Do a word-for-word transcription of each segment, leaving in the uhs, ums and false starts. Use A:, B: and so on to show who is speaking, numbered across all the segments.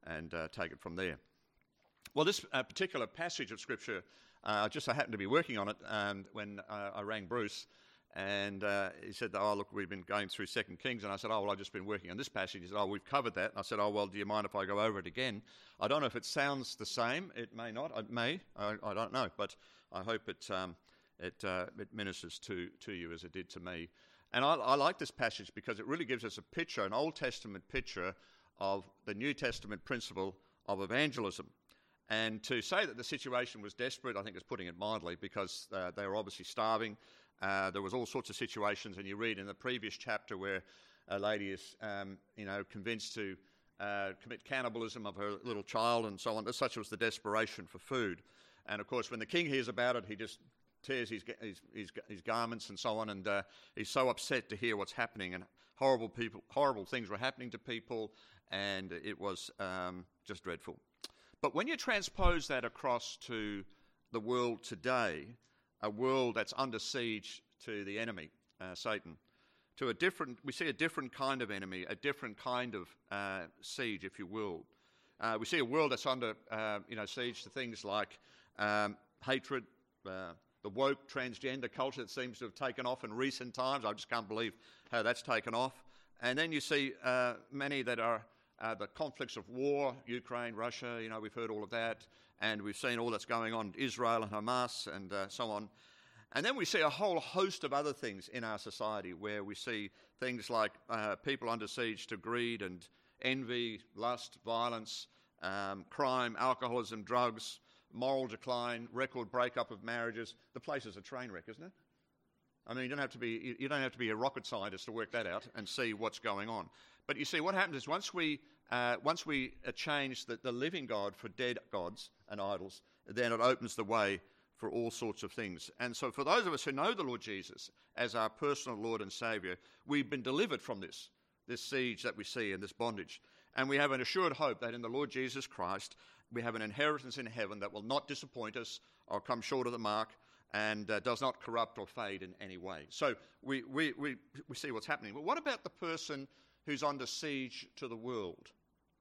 A: and uh, take it from there. Well, this uh, particular passage of Scripture, uh, just I happened to be working on it um, when uh, I rang Bruce, and uh, he said, oh, look, we've been going through Second Kings, and I said, oh, well, I've just been working on this passage. He said, oh, we've covered that. And I said, oh, well, do you mind if I go over it again? I don't know if it sounds the same. It may not. It may. I, I don't know, but I hope it um, it, uh, it ministers to, to you as it did to me. And I, I like this passage because it really gives us a picture, an Old Testament picture of the New Testament principle of evangelism. And to say that the situation was desperate, I think is putting it mildly, because uh, they were obviously starving. Uh, there was all sorts of situations, and you read in the previous chapter where a lady is, um, you know, convinced to uh, commit cannibalism of her little child and so on. Such was the desperation for food. And of course, when the king hears about it, he just tears his his, his, his garments and so on, and uh, he's so upset to hear what's happening, and horrible people, horrible things were happening to people, and it was um, just dreadful. But when you transpose that across to the world today, a world that's under siege to the enemy, uh, Satan, to a different, we see a different kind of enemy, a different kind of uh, siege, if you will. Uh, we see a world that's under, uh, you know, siege to things like um, hatred, uh, the woke transgender culture that seems to have taken off in recent times. I just can't believe how that's taken off. And then you see uh, many that are Uh, the conflicts of war, Ukraine, Russia, you know, we've heard all of that, and we've seen all that's going on, Israel and Hamas and uh, so on. And then we see a whole host of other things in our society where we see things like uh, people under siege to greed and envy, lust, violence, um, crime, alcoholism, drugs, moral decline, record breakup of marriages. The place is a train wreck, isn't it? I mean, you don't have to be you don't have to be a rocket scientist to work that out and see what's going on. But you see, what happens is once we uh, once we uh, change the, the living God for dead gods and idols, then it opens the way for all sorts of things. And so for those of us who know the Lord Jesus as our personal Lord and Saviour, we've been delivered from this, this siege that we see and this bondage. And we have an assured hope that in the Lord Jesus Christ, we have an inheritance in heaven that will not disappoint us or come short of the mark, and uh, does not corrupt or fade in any way. So we, we, we, we see what's happening. But what about the person who's under siege to the world?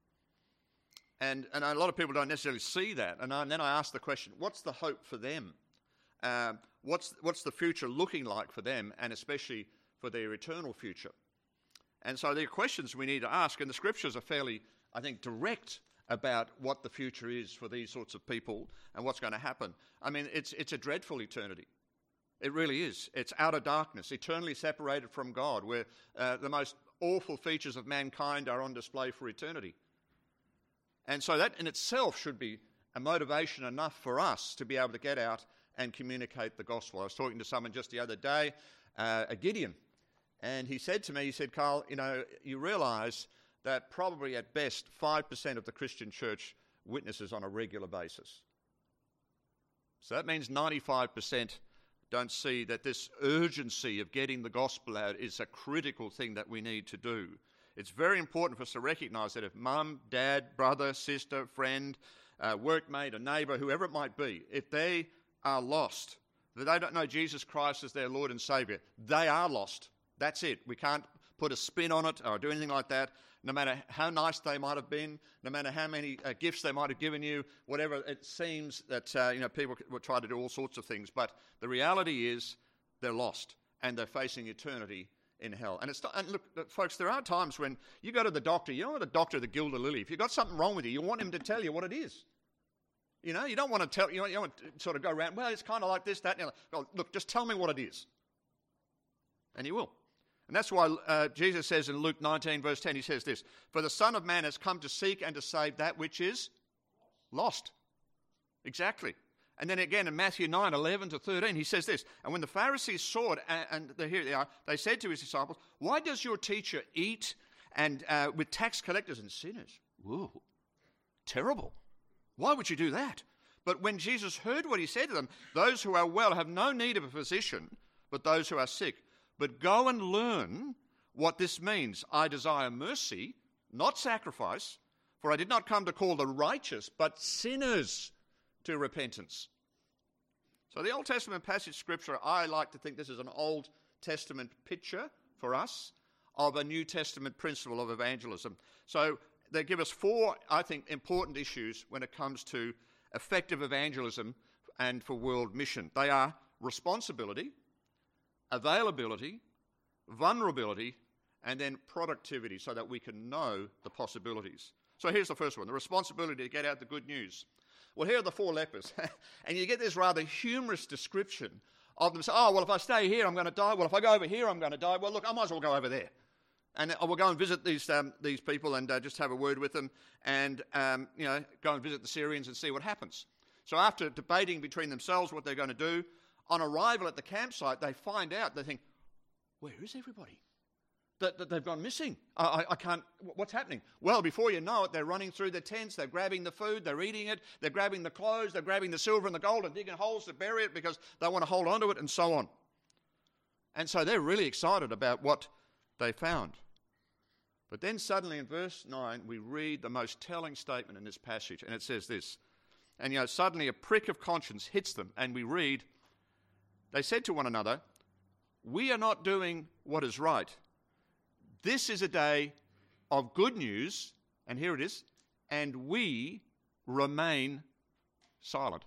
A: And, and a lot of people don't necessarily see that. And, I, and then I ask the question, what's the hope for them? Uh, what's, what's the future looking like for them, and especially for their eternal future? And so there are questions we need to ask, and the Scriptures are fairly, I think, direct about what the future is for these sorts of people and what's going to happen. I mean, it's it's a dreadful eternity. It really is. It's outer darkness, eternally separated from God, where uh, the most awful features of mankind are on display for eternity. And so that in itself should be a motivation enough for us to be able to get out and communicate the gospel. I was talking to someone just the other day, uh, a Gideon, and he said to me, he said, Carl, you know, you realise that probably at best five percent of the Christian church witnesses on a regular basis. So that means ninety-five percent don't see that this urgency of getting the gospel out is a critical thing that we need to do. It's very important for us to recognise that if mum, dad, brother, sister, friend, uh, workmate, a neighbour, whoever it might be, if they are lost, that they don't know Jesus Christ as their Lord and Saviour, they are lost. That's it. We can't put a spin on it or do anything like that. No matter how nice they might have been, no matter how many uh, gifts they might have given you, whatever, it seems that uh, you know people will try to do all sorts of things. But the reality is they're lost and they're facing eternity in hell. And it's and look, folks, there are times when you go to the doctor. You don't want the doctor to gild the lily. If you've got something wrong with you, you want him to tell you what it is. You know, you don't want to tell. You don't, you don't want to sort of go around. Well, it's kind of like this, that. And like, well, look, just tell me what it is, and he will. And that's why uh, Jesus says in Luke nineteen, verse ten, he says this, "For the Son of Man has come to seek and to save that which is lost." Exactly. And then again in Matthew nine, eleven to thirteen, he says this, "And when the Pharisees saw it," and, and here they are, they said to his disciples, "Why does your teacher eat and uh, with tax collectors and sinners?" Whoa, terrible. Why would you do that? But when Jesus heard what he said to them, "Those who are well have no need of a physician, but those who are sick. But go and learn what this means. I desire mercy, not sacrifice, for I did not come to call the righteous, but sinners to repentance." So the Old Testament passage of Scripture, I like to think this is an Old Testament picture for us of a New Testament principle of evangelism. So they give us four, I think, important issues when it comes to effective evangelism and for world mission. They are responsibility, availability, vulnerability, and then productivity, so that we can know the possibilities. So here's the first one, the responsibility to get out the good news. Well, here are the four lepers, and you get this rather humorous description of them. So, oh, well, if I stay here, I'm going to die. Well, if I go over here, I'm going to die. Well, look, I might as well go over there. And I will go and visit these um, these people and uh, just have a word with them and, um, you know, go and visit the Syrians and see what happens. So after debating between themselves what they're going to do, on arrival at the campsite, they find out, they think, where is everybody? That, that they've gone missing. I, I, I can't, what's happening? Well, before you know it, they're running through the tents, they're grabbing the food, they're eating it, they're grabbing the clothes, they're grabbing the silver and the gold and digging holes to bury it because they want to hold on to it and so on. And so they're really excited about what they found. But then suddenly in verse nine, we read the most telling statement in this passage, and it says this, and you know, suddenly a prick of conscience hits them, and we read, they said to one another, we are not doing what is right. This is a day of good news, and here it is, and we remain silent.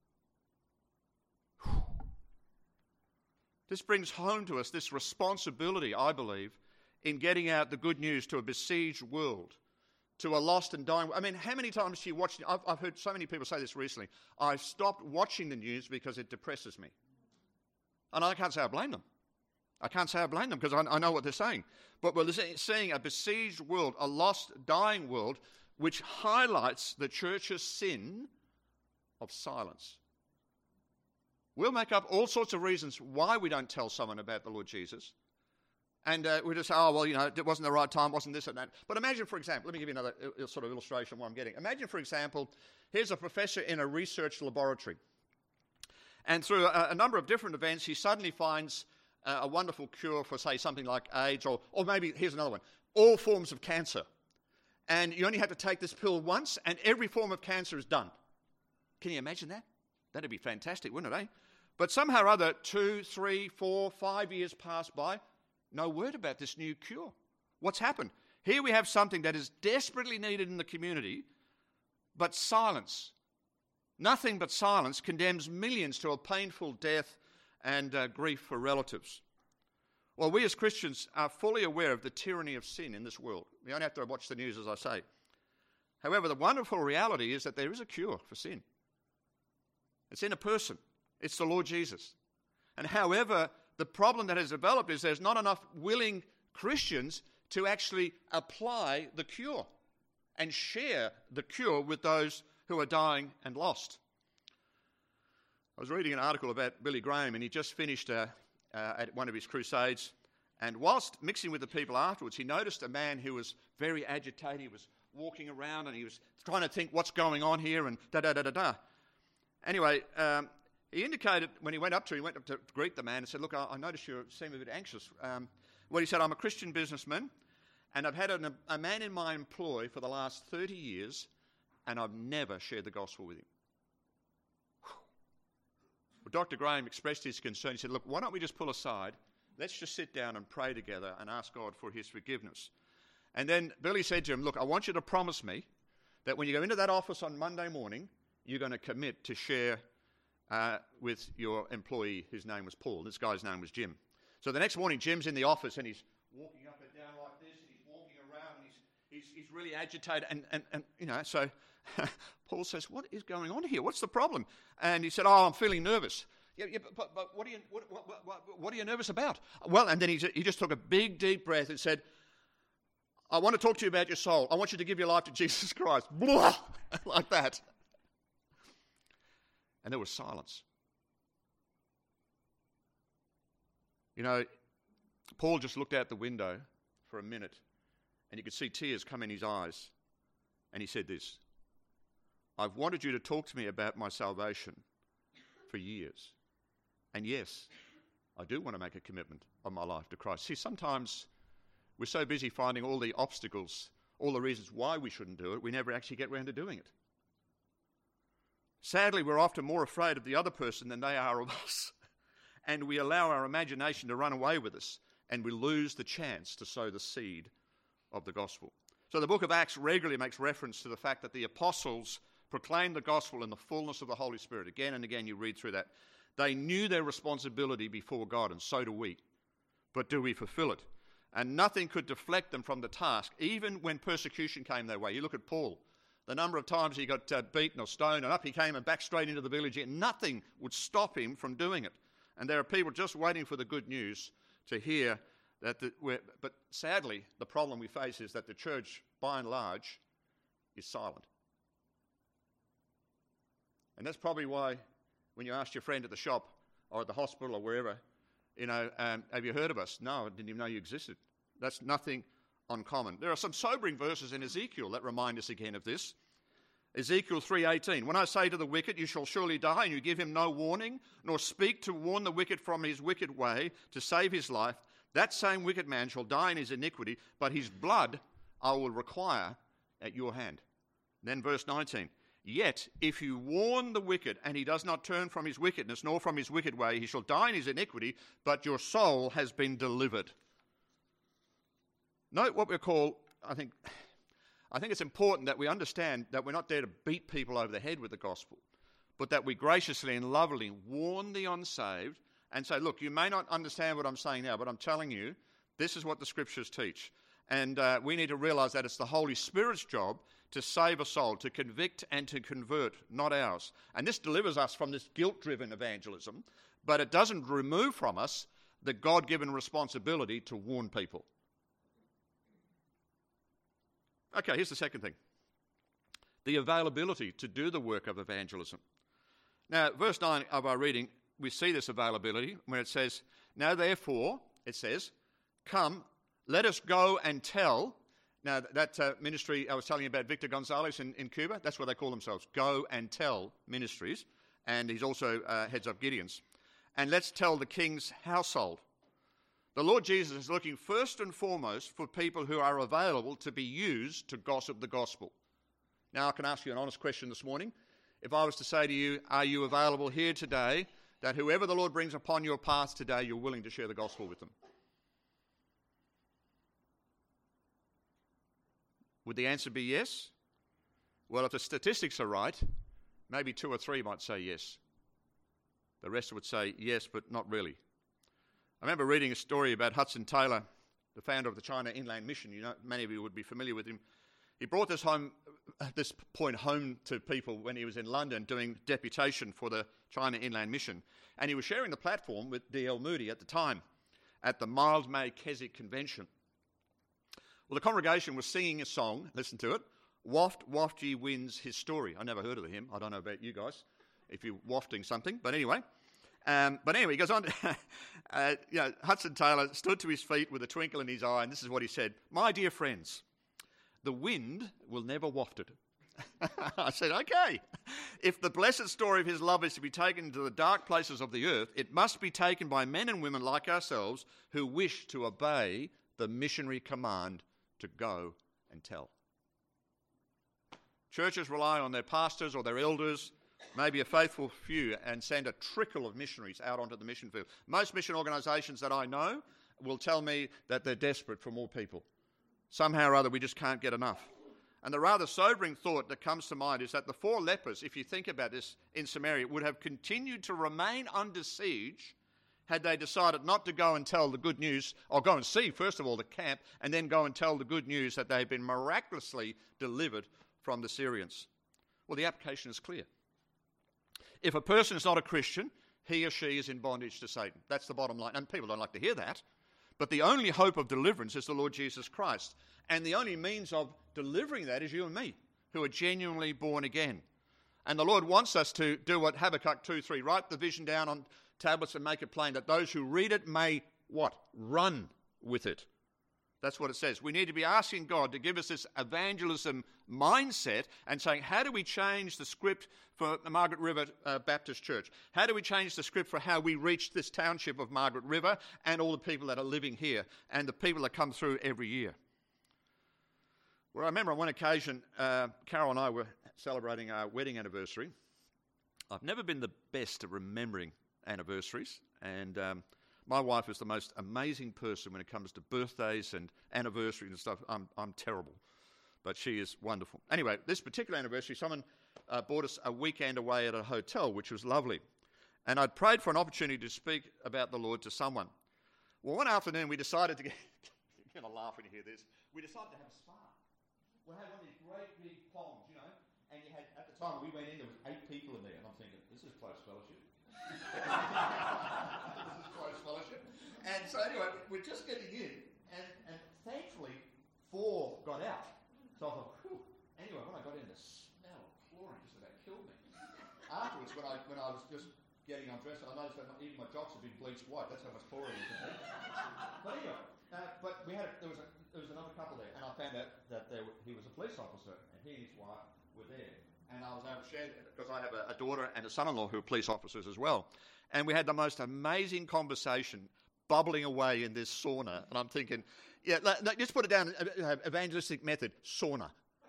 A: This brings home to us this responsibility, I believe, in getting out the good news to a besieged world, to a lost and dying. I mean, how many times do you watch? I've, I've heard so many people say this recently. I've stopped watching the news because it depresses me. And I can't say I blame them. I can't say I blame them because I, I know what they're saying. But we're seeing a besieged world, a lost, dying world, which highlights the church's sin of silence. We'll make up all sorts of reasons why we don't tell someone about the Lord Jesus. And uh, we just say, oh, well, you know, it wasn't the right time, wasn't this and that. But imagine, for example, let me give you another uh, sort of illustration of what I'm getting. Imagine, for example, here's a professor in a research laboratory. And through a, a number of different events, he suddenly finds uh, a wonderful cure for, say, something like AIDS, or, or maybe, here's another one, all forms of cancer. And you only have to take this pill once, and every form of cancer is done. Can you imagine that? That'd be fantastic, wouldn't it, eh? But somehow or other, two, three, four, five years pass by, no word about this new cure. What's happened? Here we have something that is desperately needed in the community, but silence, nothing but silence, condemns millions to a painful death and uh, grief for relatives. Well, we as Christians are fully aware of the tyranny of sin in this world. We don't have to watch the news, as I say. However, the wonderful reality is that there is a cure for sin. It's in a person. It's the Lord Jesus. And however, the problem that has developed is there's not enough willing Christians to actually apply the cure and share the cure with those who are dying and lost. I was reading an article about Billy Graham, and he just finished uh, uh, at one of his crusades, and whilst mixing with the people afterwards, he noticed a man who was very agitated. He was walking around and he was trying to think what's going on here and da-da-da-da-da. Anyway, um, he indicated when he went up to him, he went up to greet the man and said, look, I, I noticed you seem a bit anxious. Um, well, he said, I'm a Christian businessman, and I've had an, a man in my employ for the last thirty years, and I've never shared the gospel with him. Well, Doctor Graham expressed his concern. He said, look, why don't we just pull aside, let's just sit down and pray together and ask God for his forgiveness. And then Billy said to him, look, I want you to promise me that when you go into that office on Monday morning, you're going to commit to share Uh, with your employee, whose name was Paul. This guy's name was Jim. So the next morning, Jim's in the office and he's walking up and down like this, and he's walking around, and he's he's, he's really agitated. And, and, and you know, so Paul says, "What is going on here? What's the problem?" And he said, "Oh, I'm feeling nervous." Yeah, yeah, but, but what are you what, what, what, what are you nervous about? Well, and then he he just took a big, deep breath and said, "I want to talk to you about your soul. I want you to give your life to Jesus Christ." Blah, like that. And there was silence. You know, Paul just looked out the window for a minute, and you could see tears come in his eyes. And he said this, I've wanted you to talk to me about my salvation for years. And yes, I do want to make a commitment of my life to Christ. See, sometimes we're so busy finding all the obstacles, all the reasons why we shouldn't do it, we never actually get around to doing it. Sadly, we're often more afraid of the other person than they are of us. And we allow our imagination to run away with us, and we lose the chance to sow the seed of the gospel. So the book of Acts regularly makes reference to the fact that the apostles proclaimed the gospel in the fullness of the Holy Spirit. Again and again you read through that. They knew their responsibility before God, and so do we. But do we fulfill it? And nothing could deflect them from the task, even when persecution came their way. You look at Paul. The number of times he got uh, beaten or stoned, and up he came and back straight into the village, and nothing would stop him from doing it. And there are people just waiting for the good news to hear that. The, but sadly, the problem we face is that the church, by and large, is silent. And that's probably why when you ask your friend at the shop or at the hospital or wherever, you know, um, have you heard of us? No, I didn't even know you existed. That's nothing uncommon. There are some sobering verses in Ezekiel that remind us again of this. Ezekiel three eighteen, when I say to the wicked, you shall surely die, and you give him no warning, nor speak to warn the wicked from his wicked way to save his life, that same wicked man shall die in his iniquity, but his blood I will require at your hand. Then verse nineteen, yet if you warn the wicked, and he does not turn from his wickedness, nor from his wicked way, he shall die in his iniquity, but your soul has been delivered. Note what we call, I think, I think it's important that we understand that we're not there to beat people over the head with the gospel, but that we graciously and lovingly warn the unsaved and say, look, you may not understand what I'm saying now, but I'm telling you, this is what the scriptures teach. And uh, we need to realize that it's the Holy Spirit's job to save a soul, to convict and to convert, not ours. And this delivers us from this guilt-driven evangelism, but it doesn't remove from us the God-given responsibility to warn people. Okay, here's the second thing. The availability to do the work of evangelism. Now, verse nine of our reading, we see this availability when it says, now therefore, it says, come, let us go and tell. Now, that uh, ministry I was telling you about, Victor Gonzalez in, in Cuba, that's what they call themselves, Go and Tell Ministries. And he's also uh, heads up Gideon's. And let's tell the king's household. The Lord Jesus is looking first and foremost for people who are available to be used to gossip the gospel. Now, I can ask you an honest question this morning. If I was to say to you, are you available here today, that whoever the Lord brings upon your path today, you're willing to share the gospel with them? Would the answer be yes? Well, if the statistics are right, maybe two or three might say yes. The rest would say yes, but not really. I remember reading a story about Hudson Taylor, the founder of the China Inland Mission. You know, many of you would be familiar with him. He brought this home, this point home to people when he was in London doing deputation for the China Inland Mission. And he was sharing the platform with D L Moody at the time at the Mildmay Keswick Convention. Well, the congregation was singing a song, listen to it, Waft, Waft Ye Winds His Story. I never heard of the hymn. I don't know about you guys, if you're wafting something. But anyway, um, but anyway, he goes on. To, uh, you know, Hudson Taylor stood to his feet with a twinkle in his eye, and this is what he said. My dear friends, the wind will never waft it. I said, okay. If the blessed story of his love is to be taken into the dark places of the earth, it must be taken by men and women like ourselves who wish to obey the missionary command to go and tell. Churches rely on their pastors or their elders, maybe a faithful few, and send a trickle of missionaries out onto the mission field. Most mission organisations that I know will tell me that they're desperate for more people. Somehow or other, we just can't get enough. And the rather sobering thought that comes to mind is that the four lepers, if you think about this, in Samaria, would have continued to remain under siege had they decided not to go and tell the good news, or go and see, first of all, the camp, and then go and tell the good news that they had been miraculously delivered from the Syrians. Well, the application is clear. If a person is not a Christian, he or she is in bondage to Satan. That's the bottom line. And people don't like to hear that. But the only hope of deliverance is the Lord Jesus Christ. And the only means of delivering that is you and me, who are genuinely born again. And the Lord wants us to do what Habakkuk two three, write the vision down on tablets and make it plain, that those who read it may, what? Run with it. That's what it says. We need to be asking God to give us this evangelism mindset and saying, how do we change the script for the Margaret River uh, Baptist Church? How do we change the script for how we reach this township of Margaret River and all the people that are living here and the people that come through every year? Well, I remember on one occasion, uh, Carol and I were celebrating our wedding anniversary. I've never been the best at remembering anniversaries, and um, my wife is the most amazing person when it comes to birthdays and anniversaries and stuff. I'm I'm terrible. but she is wonderful. Anyway, this particular anniversary, someone uh, bought us a weekend away at a hotel, which was lovely. And I'd prayed for an opportunity to speak about the Lord to someone. Well, one afternoon we decided to get, you're going to laugh when you hear this, we decided to have a spa. We had one of these great big ponds, you know, and you had, at the time we went in, there was eight people in there, and I'm thinking, this is close fellowship. This is close fellowship. And so anyway, we're just getting in, and, and thankfully, four got out. So I thought, whew. Anyway, when I got in, the smell of chlorine just about killed me. Afterwards, when I when I was just getting undressed, and I noticed that even my jocks had been bleached white. That's how much chlorine was in there. But anyway, uh, but we had a, there was a, there was another couple there, and I found out that there, he was a police officer, and he and his wife were there. And I was able to share because I have a, a daughter and a son-in-law who are police officers as well. And we had the most amazing conversation, bubbling away in this sauna. And I'm thinking, yeah, let, let, just put it down, uh, evangelistic method, sauna.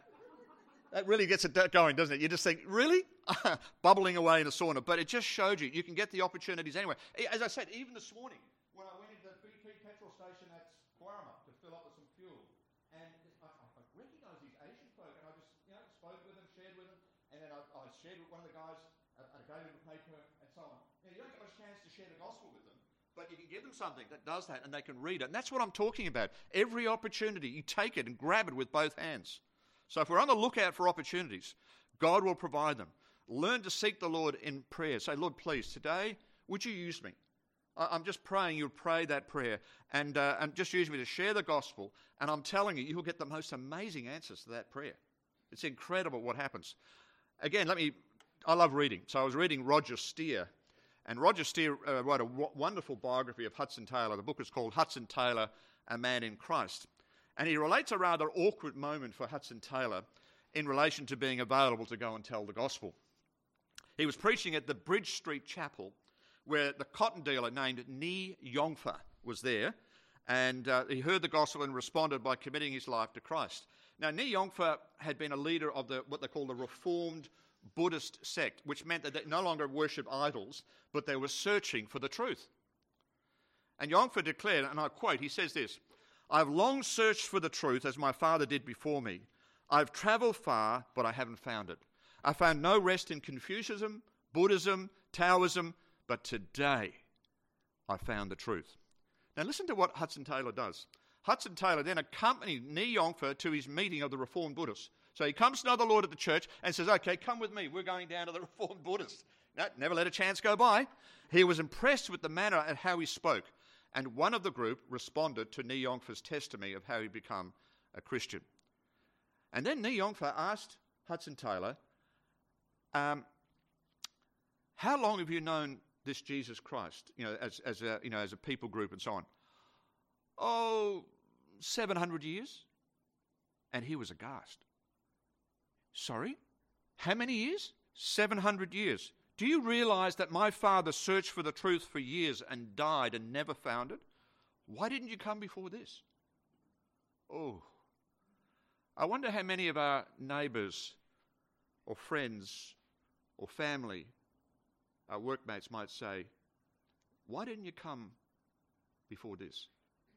A: That really gets it going, doesn't it? You just think, really? Bubbling away in a sauna. But it just showed you, you can get the opportunities anyway. As I said, even this morning, when I went into the B P petrol station at Quarama to fill up with some fuel, and I, I recognised these Asian folk, and I just, you know, spoke with them, shared with them, and then I, I shared with one of the guys, and I gave him a paper, and so on. You know, you don't get much chance to share the gospel with them, but you can give them something that does that, and they can read it. And that's what I'm talking about. Every opportunity, you take it and grab it with both hands. So if we're on the lookout for opportunities, God will provide them. Learn to seek the Lord in prayer. Say, Lord, please, today, would you use me? I'm just praying you'll pray that prayer and, uh, and just use me to share the gospel. And I'm telling you, you'll get the most amazing answers to that prayer. It's incredible what happens. Again, let me, I love reading. So I was reading Roger Steer. And Roger Steer uh, wrote a w- wonderful biography of Hudson Taylor. The book is called Hudson Taylor, A Man in Christ. And he relates a rather awkward moment for Hudson Taylor in relation to being available to go and tell the gospel. He was preaching at the Bridge Street Chapel, where the cotton dealer named Ni Yongfa was there, and uh, he heard the gospel and responded by committing his life to Christ. Now, Ni Yongfa had been a leader of the what they call the Reformed Buddhist sect, which meant that they no longer worshipped idols, but they were searching for the truth. And Yongfa declared, and I quote, he says this, "I've long searched for the truth as my father did before me. I've travelled far, but I haven't found it. I found no rest in Confucianism, Buddhism, Taoism, but today I found the truth." Now listen to what Hudson Taylor does. Hudson Taylor then accompanied Ni Yongfa to his meeting of the Reformed Buddhists. So he comes to know the Lord at the church and says, okay, come with me. We're going down to the Reformed Buddhists. No, never let a chance go by. He was impressed with the manner and how he spoke. And one of the group responded to Ni Yongfa's testimony of how he'd become a Christian. And then Ni Yongfa asked Hudson Taylor, um, how long have you known this Jesus Christ, you know, as, as, a, you know, as a people group and so on? Oh, seven hundred years. And he was aghast. Sorry? How many years? seven hundred years. Do you realize that my father searched for the truth for years and died and never found it? Why didn't you come before this? Oh, I wonder how many of our neighbours or friends or family, our workmates might say, why didn't you come before this?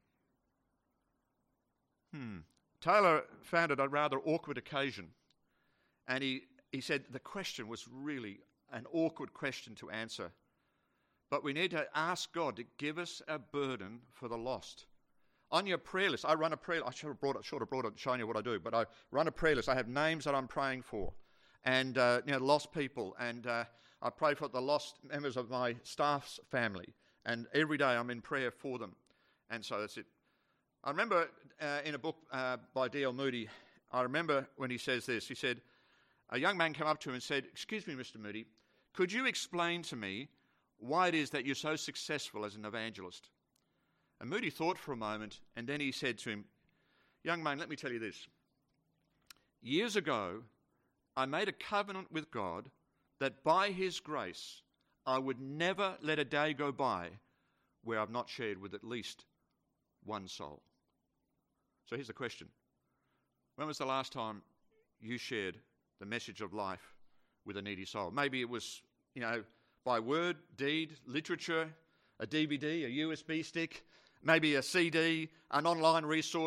A: Hmm. Taylor found it a rather awkward occasion, and he, he said the question was really an awkward question to answer. But we need to ask God to give us a burden for the lost. On your prayer list, I run a prayer I should have brought it, should have brought it, shown you what I do, but I run a prayer list. I have names that I'm praying for, and uh, you know, lost people, and uh, I pray for the lost members of my staff's family, and every day I'm in prayer for them, and so that's it. I remember uh, in a book uh, by D L Moody, I remember when he says this, he said, a young man came up to him and said, excuse me, Mister Moody, could you explain to me why it is that you're so successful as an evangelist? And Moody thought for a moment, and then he said to him, young man, let me tell you this. Years ago, I made a covenant with God that by his grace, I would never let a day go by where I've not shared with at least one soul. So here's the question. When was the last time you shared the message of life with a needy soul? Maybe it was, you know, by word, deed, literature, a D V D, a U S B stick, maybe a C D, an online resource,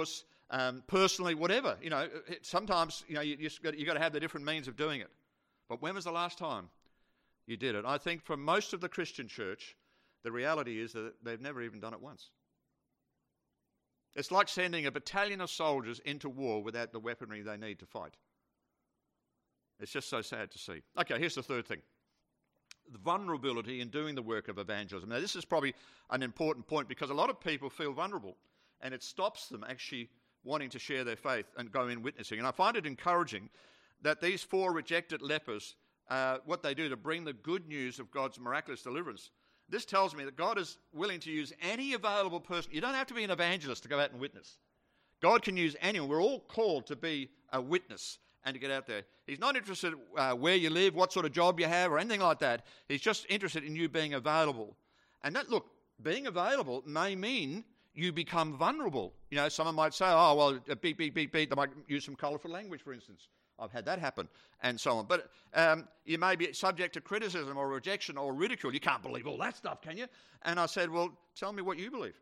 A: um, personally, whatever. You know, it, sometimes, you know, you, you've got, you've got to have the different means of doing it. But when was the last time you did it? I think for most of the Christian church, the reality is that they've never even done it once. It's like sending a battalion of soldiers into war without the weaponry they need to fight. It's just so sad to see. Okay, here's the third thing. The vulnerability in doing the work of evangelism. Now, this is probably an important point because a lot of people feel vulnerable and it stops them actually wanting to share their faith and go in witnessing. And I find it encouraging that these four rejected lepers, uh, what they do to bring the good news of God's miraculous deliverance, this tells me that God is willing to use any available person. You don't have to be an evangelist to go out and witness. God can use anyone. We're all called to be a witness and to get out there. He's not interested uh, where you live, what sort of job you have, or anything like that. He's just interested in you being available. And that, look, being available may mean you become vulnerable. You know, someone might say, oh, well, beep, beep, beep, beep. They might use some colourful language, for instance. I've had that happen, and so on. But um, you may be subject to criticism or rejection or ridicule. You can't believe all that stuff, can you? And I said, well, tell me what you believe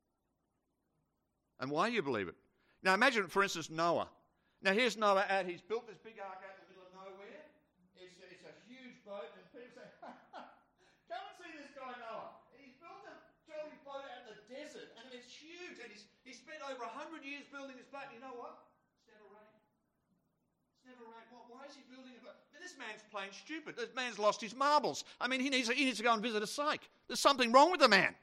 A: and why you believe it. Now, imagine, for instance, Noah. Now, here's Noah out. He's built this big ark out in the middle of nowhere. It's, it's a huge boat, and people say, come and see this guy, Noah. He's built a jolly boat out in the desert, and it's huge, and he's, he's spent over one hundred years building this boat, and you know what? Never rained. Well, why is he building a boat? This man's plain stupid. This man's lost his marbles. I mean, he needs, he needs to go and visit a psych. There's something wrong with the man.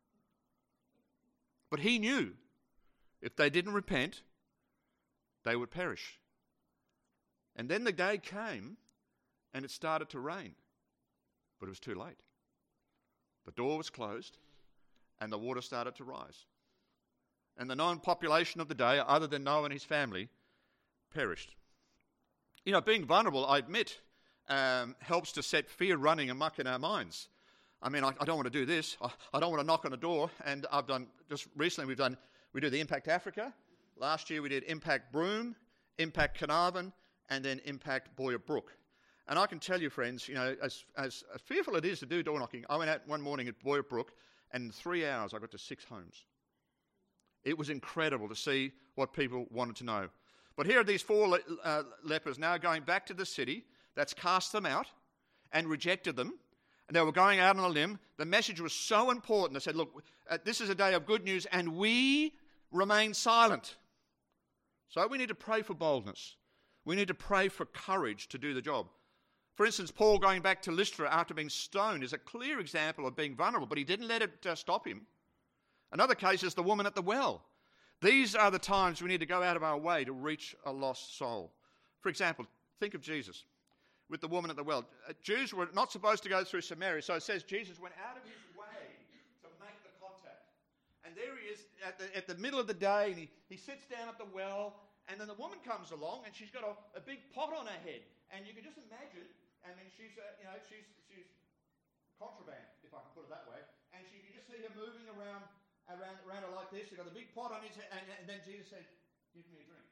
A: But he knew if they didn't repent, they would perish. And then the day came and it started to rain. But it was too late. The door was closed and the water started to rise. And the known population of the day, other than Noah and his family, perished. You know, being vulnerable, I admit, um, helps to set fear running amok in our minds. I mean, I, I don't want to do this. I, I don't want to knock on a door. And I've done, just recently we've done, we do the Impact Africa. Last year we did Impact Broome, Impact Carnarvon, and then Impact Boyer Brook. And I can tell you, friends, you know, as, as fearful it is to do door knocking, I went out one morning at Boyer Brook, and in three hours I got to six homes. It was incredible to see what people wanted to know. But here are these four le- uh, lepers now going back to the city that's cast them out and rejected them. And they were going out on a limb. The message was so important. They said, look, uh, this is a day of good news, and we remain silent. So we need to pray for boldness. We need to pray for courage to do the job. For instance, Paul going back to Lystra after being stoned is a clear example of being vulnerable, but he didn't let it uh, stop him. Another case is the woman at the well. These are the times we need to go out of our way to reach a lost soul. For example, think of Jesus with the woman at the well. Uh, Jews were not supposed to go through Samaria, so it says Jesus went out of his way to make the contact. And there he is at the, at the middle of the day, and he, he sits down at the well, and then the woman comes along, and she's got a, a big pot on her head. And you can just imagine, I mean, she's, uh, you know, she's, she's contraband, if I can put it that way, and she, you just see her moving around Around, around it like this. He got a big pot on his head, and, and then Jesus said, give me a drink.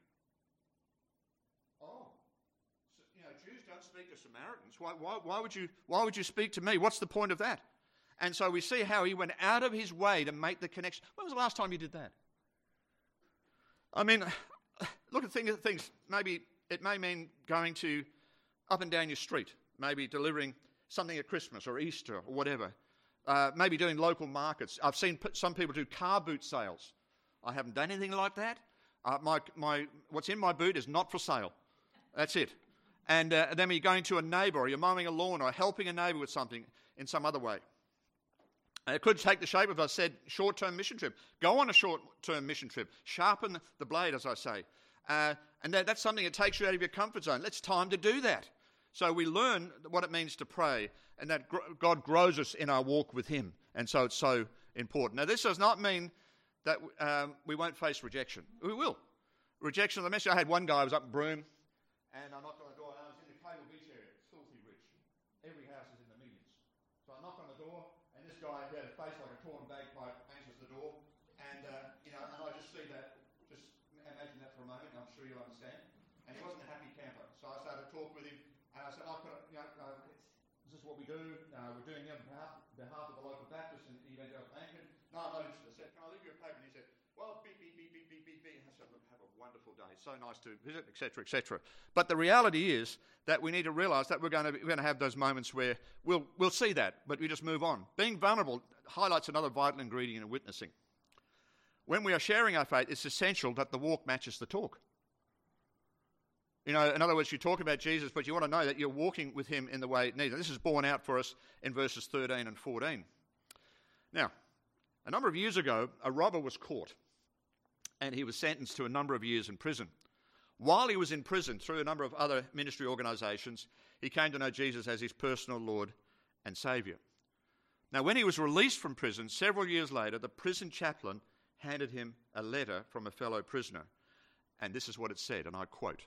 A: Oh, so, you know, Jews don't speak to Samaritans. Why, why, why, would you, why would you speak to me? What's the point of that? And so we see how he went out of his way to make the connection. When was the last time you did that? I mean, look at things, things. Maybe it may mean going to up and down your street, maybe delivering something at Christmas or Easter or whatever. Uh, maybe doing local markets. I've seen p- some people do car boot sales. I haven't done anything like that. Uh, my, my, what's in my boot is not for sale. That's it. And uh, then you're going to a neighbour, or you're mowing a lawn, or helping a neighbour with something in some other way. And it could take the shape of, I said, short-term mission trip. Go on a short-term mission trip. Sharpen the blade, as I say. Uh, and that, that's something that takes you out of your comfort zone. It's time to do that. So we learn what it means to pray, and that God grows us in our walk with him. And so it's so important. Now, this does not mean that um, we won't face rejection. We will. Rejection of the message. I had one guy who was up in Broome, and I knocked on the door, and I was in the Cable Beach area. It's filthy rich. Every house is in the millions. So I knocked on the door, and this guy had a face like a torn bagpipe, answers the door, and, uh, you know, and I just see that, just imagine that for a moment, and I'm sure you'll understand. And he wasn't a happy camper. So I started to talk with him, and I said, oh, could I, you know, uh, this is what we do. Uh, we're doing it on behalf, behalf of the local Baptist and Evangelical Anglican. No, I'm not interested. I said, can I leave you a paper? And he said, well, beep, beep, beep, beep, beep, beep, beep. I said, look, have a wonderful day. So nice to visit, et cetera, et cetera. But the reality is that we need to realise that we're going to be, we're going to have those moments where we'll we'll see that, but we just move on. Being vulnerable highlights another vital ingredient in witnessing. When we are sharing our faith, it's essential that the walk matches the talk. You know, in other words, you talk about Jesus, but you want to know that you're walking with him in the way it needs. And this is borne out for us in verses thirteen and fourteen. Now, a number of years ago, a robber was caught, and he was sentenced to a number of years in prison. While he was in prison, through a number of other ministry organisations, he came to know Jesus as his personal Lord and Saviour. Now, when he was released from prison, several years later, the prison chaplain handed him a letter from a fellow prisoner. And this is what it said, and I quote,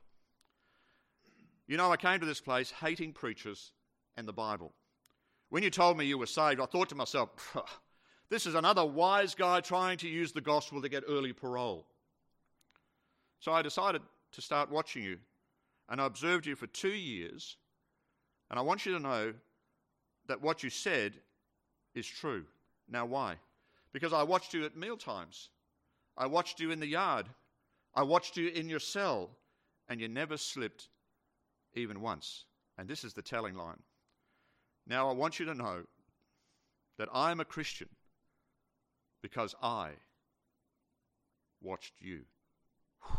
A: "You know, I came to this place hating preachers and the Bible. When you told me you were saved, I thought to myself, this is another wise guy trying to use the gospel to get early parole. So I decided to start watching you, and I observed you for two years, and I want you to know that what you said is true. Now why? Because I watched you at mealtimes. I watched you in the yard. I watched you in your cell, and you never slipped even once." And this is the telling line. "Now I want you to know that I am a Christian because I watched you." Whew.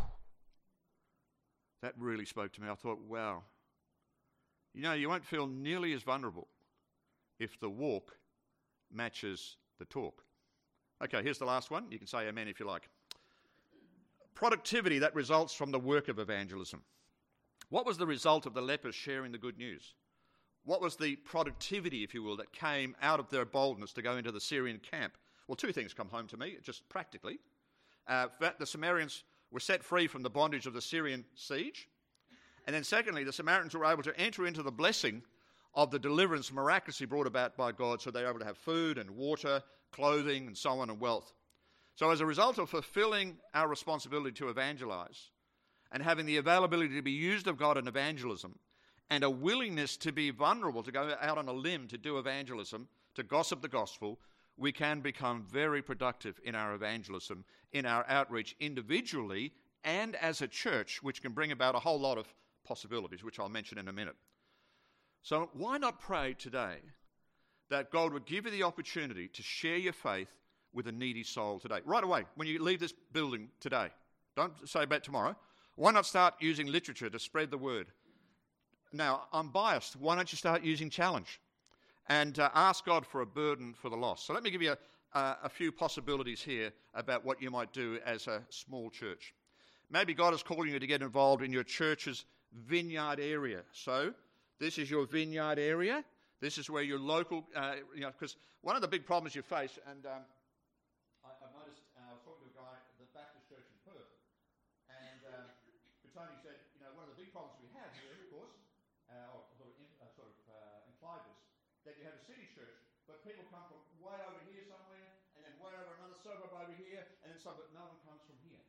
A: That really spoke to me. I thought, wow. You know, you won't feel nearly as vulnerable if the walk matches the talk. Okay, here's the last one. You can say amen if you like. Productivity that results from the work of evangelism. What was the result of the lepers sharing the good news? What was the productivity, if you will, that came out of their boldness to go into the Syrian camp? Well, two things come home to me, just practically. Uh, the Samaritans were set free from the bondage of the Syrian siege. And then secondly, the Samaritans were able to enter into the blessing of the deliverance miraculously brought about by God, so they were able to have food and water, clothing, and so on, and wealth. So as a result of fulfilling our responsibility to evangelize and having the availability to be used of God in evangelism and a willingness to be vulnerable, to go out on a limb to do evangelism, to gossip the gospel, we can become very productive in our evangelism, in our outreach individually and as a church, which can bring about a whole lot of possibilities, which I'll mention in a minute. So why not pray today that God would give you the opportunity to share your faith with a needy soul today? Right away, when you leave this building today. Don't say about tomorrow. Why not start using literature to spread the word? Now, I'm biased. Why don't you start using challenge and uh, ask God for a burden for the lost? So let me give you a, uh, a few possibilities here about what you might do as a small church. Maybe God is calling you to get involved in your church's vineyard area. So this is your vineyard area. This is where your local, uh, you know, because one of the big problems you face, and um, I, I've noticed, uh, I was talking to a guy at the Baptist church in Perth, and uh, Tony said, you know, one of the big problems we have here, of course, uh, or sort of, in, uh, sort of uh, implied this, that you have a city church, but people come from way over here somewhere, and then way over another suburb over here, and then some, but no one comes from here.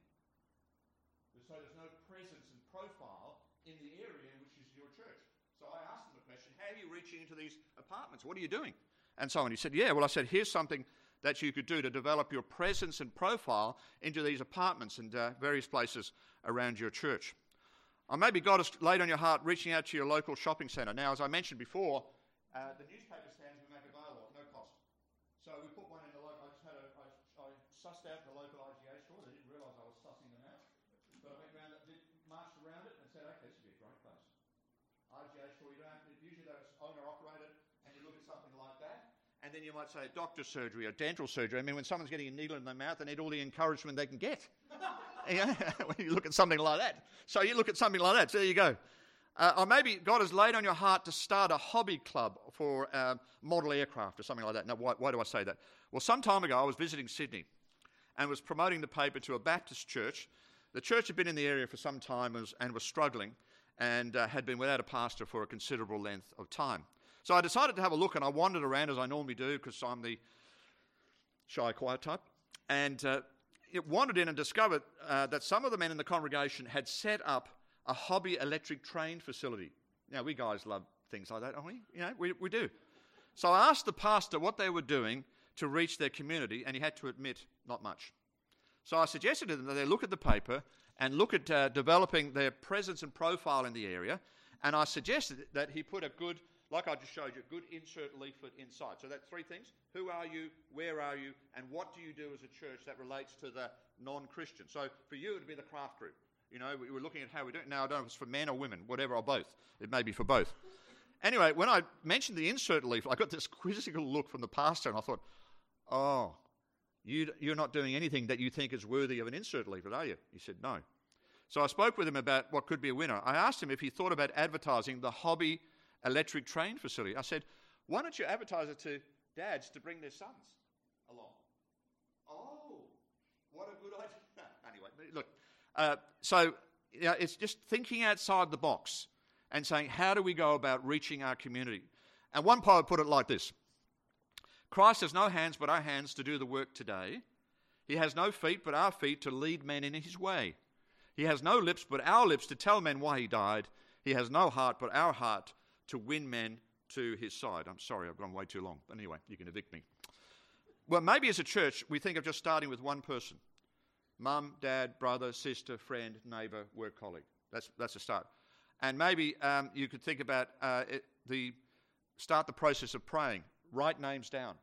A: So there's no presence and profile in the area which is your church. So I asked him the question, how are you reaching into these apartments? What are you doing? And so on. He said, yeah, well, I said, here's something that you could do to develop your presence and profile into these apartments and uh, various places around your church. Or maybe God has laid on your heart reaching out to your local shopping centre. Now, as I mentioned before, uh, the newspaper stands we make available at no cost. So we put one in the local, I just had a, I, I sussed out the local I G A store. They didn't realise I was sussing them out. But I went around it, did, marched around it and said, okay, this would be a great place. I G A store, you don't have to, usually they're owner-operated, and you look at something like that, and then you might say doctor's surgery or dental surgery. I mean, when someone's getting a needle in their mouth, they need all the encouragement they can get. Yeah, when you look at something like that. So you look at something like that, so there you go. Uh, or maybe God has laid on your heart to start a hobby club for uh, model aircraft or something like that. Now, why, why do I say that? Well, some time ago, I was visiting Sydney and was promoting the paper to a Baptist church. The church had been in the area for some time and was, and was struggling and uh, had been without a pastor for a considerable length of time. So I decided to have a look, and I wandered around as I normally do because I'm the shy, quiet type, and uh, it wandered in and discovered uh, that some of the men in the congregation had set up a hobby electric train facility. Now, we guys love things like that, don't we? You know, we, we do. So I asked the pastor what they were doing to reach their community, and he had to admit, not much. So I suggested to them that they look at the paper and look at uh, developing their presence and profile in the area. And I suggested that he put a good, like I just showed you, a good insert leaflet inside. So that's three things. Who are you? Where are you? And what do you do as a church that relates to the non-Christian? So for you, it would be the craft group. You know, we were looking at how we do it. Now, I don't know if it's for men or women, whatever, or both. It may be for both. Anyway, when I mentioned the insert leaflet, I got this quizzical look from the pastor, and I thought, oh, you, you're not doing anything that you think is worthy of an insert leaflet, are you? He said, no. So I spoke with him about what could be a winner. I asked him if he thought about advertising the hobby electric train facility. I said, why don't you advertise it to dads to bring their sons along? Oh, what a good idea. Anyway, look, uh, so you know, it's just thinking outside the box and saying, how do we go about reaching our community? And one poet put it like this: Christ has no hands but our hands to do the work today. He has no feet but our feet to lead men in his way. He has no lips but our lips to tell men why he died. He has no heart but our heart to win men to his side. I'm sorry, I've gone way too long. But anyway, you can evict me. Well, maybe as a church, we think of just starting with one person. Mum, dad, brother, sister, friend, neighbour, work colleague. That's that's a start. And maybe um, you could think about uh, it, the start the process of praying. Write names down.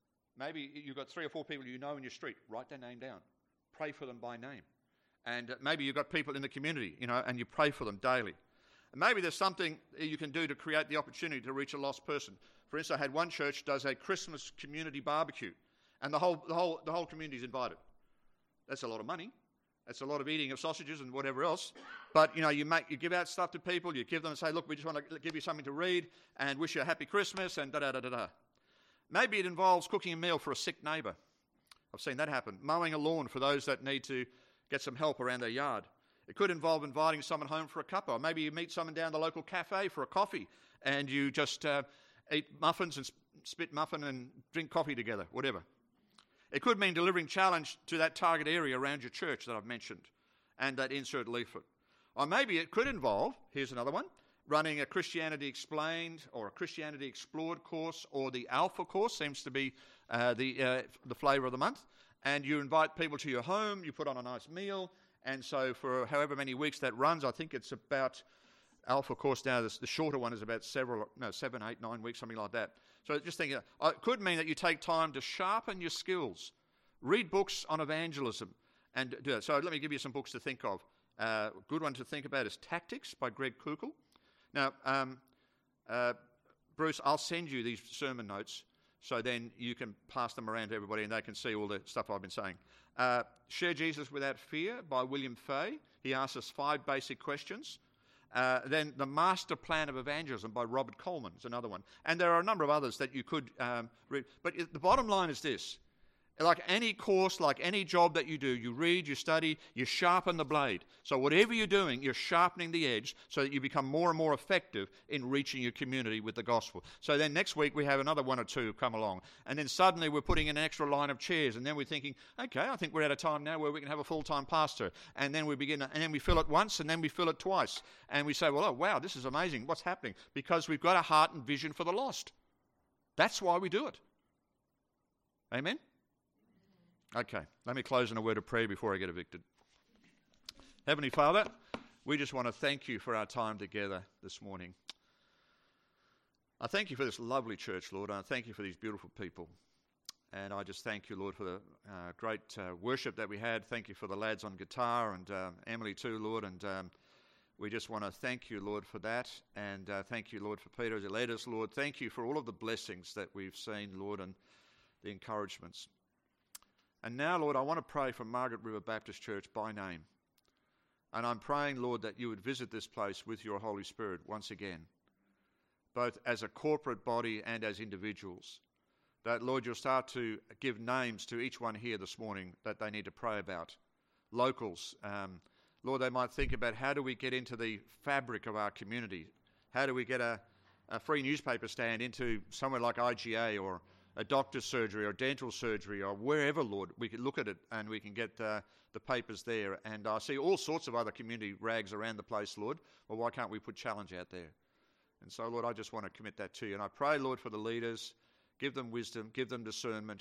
A: Maybe you've got three or four people you know in your street. Write their name down. Pray for them by name. And uh, maybe you've got people in the community, you know, and you pray for them daily. And maybe there's something you can do to create the opportunity to reach a lost person. For instance, I had one church does a Christmas community barbecue, and the whole the whole the whole community is invited. That's a lot of money. That's a lot of eating of sausages and whatever else. But, you know, you make you give out stuff to people, you give them and say, look, we just want to give you something to read and wish you a happy Christmas and da-da-da-da-da. Maybe it involves cooking a meal for a sick neighbour. I've seen that happen. Mowing a lawn for those that need to get some help around their yard. It could involve inviting someone home for a cuppa. Or maybe you meet someone down the local cafe for a coffee and you just uh, eat muffins and spit muffin and drink coffee together, whatever. It could mean delivering challenge to that target area around your church that I've mentioned and that insert leaflet. Or maybe it could involve, here's another one, running a Christianity Explained or a Christianity Explored course, or the Alpha course seems to be uh, the uh, the flavour of the month. And you invite people to your home, you put on a nice meal, and so for however many weeks that runs, I think it's about, Alpha course now, the shorter one is about several, no, seven, eight, nine weeks, something like that. So just thinking, uh, it could mean that you take time to sharpen your skills, read books on evangelism, and do that. So let me give you some books to think of. A uh, good one to think about is Tactics by Greg Koukl. Now, um, uh, Bruce, I'll send you these sermon notes so then you can pass them around to everybody and they can see all the stuff I've been saying. Uh, Share Jesus Without Fear by William Fay. He asks us five basic questions. Uh, then The Master Plan of Evangelism by Robert Coleman is another one. And there are a number of others that you could um, read. But it, the bottom line is this. Like any course, like any job that you do, you read, you study, you sharpen the blade. So whatever you're doing, you're sharpening the edge so that you become more and more effective in reaching your community with the gospel. So then next week we have another one or two come along. And then suddenly we're putting in an extra line of chairs. And then we're thinking, okay, I think we're at a time now where we can have a full-time pastor. And then we begin, and then we fill it once, and then we fill it twice. And we say, well, oh, wow, this is amazing. What's happening? Because we've got a heart and vision for the lost. That's why we do it. Amen? Okay, let me close in a word of prayer before I get evicted. Heavenly Father, we just want to thank you for our time together this morning. I thank you for this lovely church, Lord, and I thank you for these beautiful people. And I just thank you, Lord, for the uh, great uh, worship that we had. Thank you for the lads on guitar and um, Emily too, Lord. And um, we just want to thank you, Lord, for that. And uh, thank you, Lord, for Peter as he led us, Lord. Thank you for all of the blessings that we've seen, Lord, and the encouragements. And now, Lord, I want to pray for Margaret River Baptist Church by name. And I'm praying, Lord, that you would visit this place with your Holy Spirit once again, both as a corporate body and as individuals. That, Lord, you'll start to give names to each one here this morning that they need to pray about. Locals. Um, Lord, they might think about how do we get into the fabric of our community? How do we get a, a free newspaper stand into somewhere like I G A or a doctor's surgery or dental surgery or wherever, Lord, we can look at it and we can get uh, the papers there. And I see all sorts of other community rags around the place, Lord. Well, why can't we put challenge out there? And so, Lord, I just want to commit that to you. And I pray, Lord, for the leaders. Give them wisdom, give them discernment,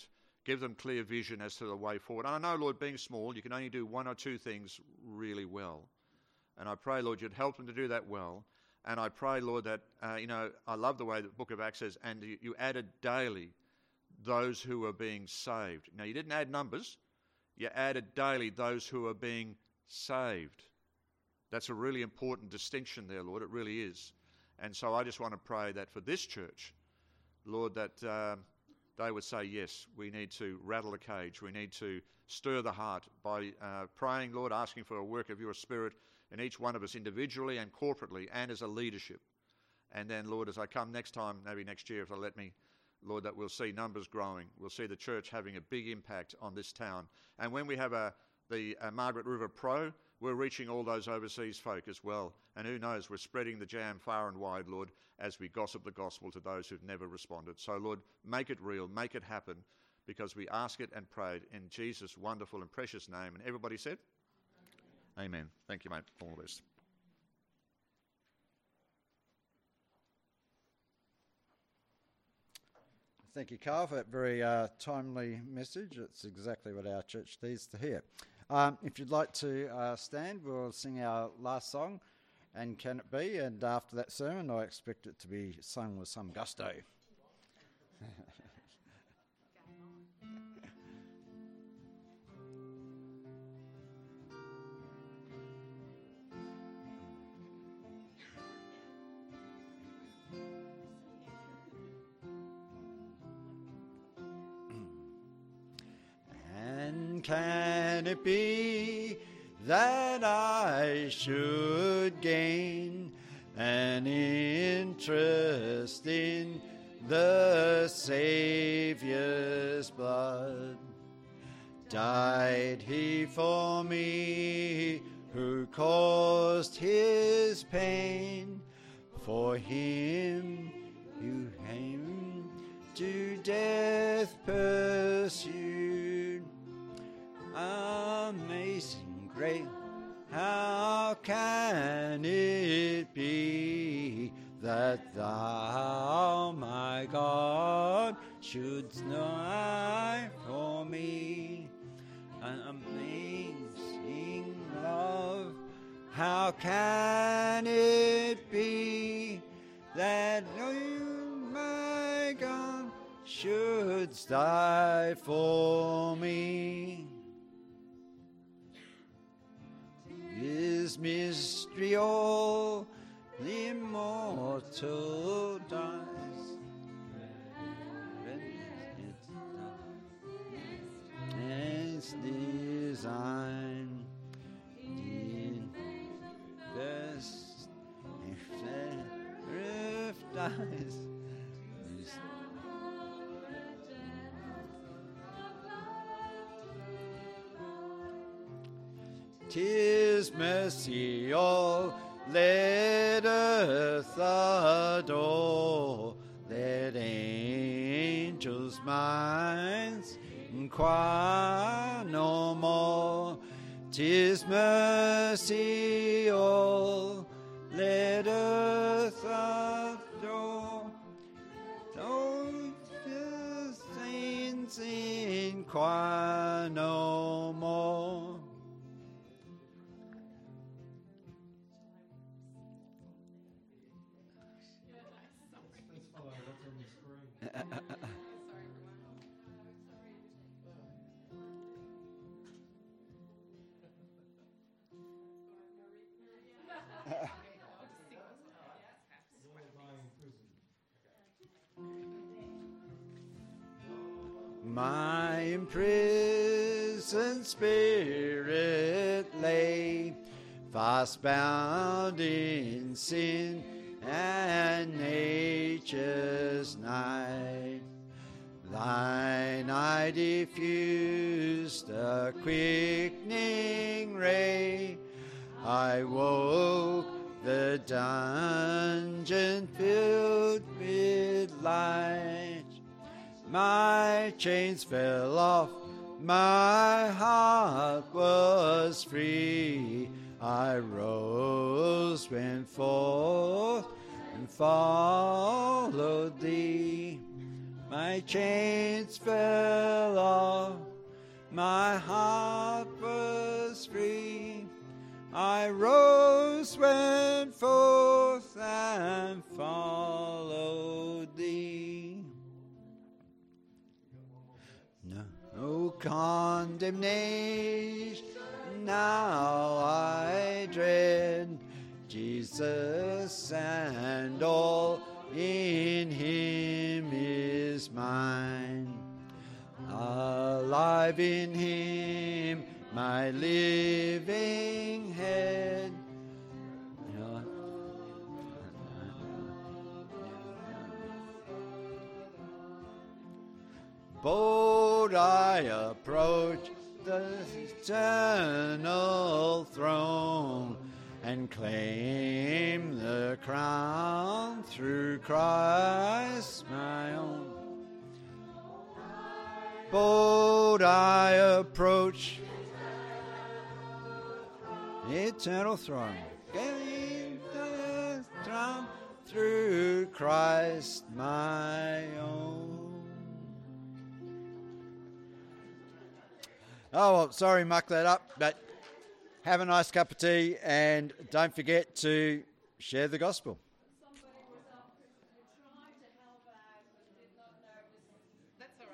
A: Give them clear vision as to the way forward. And I know, Lord, being small, you can only do one or two things really well. And I pray, Lord, you'd help them to do that well. And I pray, Lord, that, uh, you know, I love the way the book of Acts says, and you, you added daily those who are being saved. Now, you didn't add numbers. You added daily those who are being saved. That's a really important distinction there, Lord. It really is. And so I just want to pray that for this church, Lord, that uh, they would say, yes, we need to rattle the cage. We need to stir the heart by uh, praying, Lord, asking for a work of your Spirit in each one of us individually and corporately and as a leadership. And then, Lord, as I come next time, maybe next year, if they'll let me, Lord, that we'll see numbers growing. We'll see the church having a big impact on this town. And when we have a the uh, Margaret River Pro, we're reaching all those overseas folk as well. And who knows, we're spreading the jam far and wide, Lord, as we gossip the gospel to those who've never responded. So, Lord, make it real, make it happen, because we ask it and pray in Jesus' wonderful and precious name. And everybody said? Amen. Amen. Thank you, mate. All the best.
B: Thank you, Carl, for that very uh, timely message. It's exactly what our church needs to hear. Um, if you'd like to uh, stand, we'll sing our last song, And Can It Be? And after that sermon, I expect it to be sung with some gusto. Can it be that I should gain an interest in the Saviour's blood? Died he for me who caused his pain? For him who him to death pursued. Amazing grace, how can it be that thou, my God, shouldst die for me? An amazing love, how can it be that you, my God, shouldst die for me? His mystery all the immortal dies, its design in best if dies. Tis mercy all letteth adore, let angels' minds inquire no more. Tis mercy all letteth adore, though the saints inquire no more. My imprisoned spirit lay fast bound in sin and nature's night. Thine eye diffused a quickening ray. I woke the dungeon filled with light. My chains fell off, my heart was free. I rose, went forth, and followed thee. My my chains fell off, my heart was free. I rose, went forth, and followed thee. No condemnation now I dread, Jesus and all in him is mine. Alive in him, my living head. Bold I approach the eternal throne and claim the crown through Christ my own. Bold I approach the eternal throne, claim the crown through Christ my own. Oh, well, sorry, muck that up, but have a nice cup of tea and don't forget to share the gospel.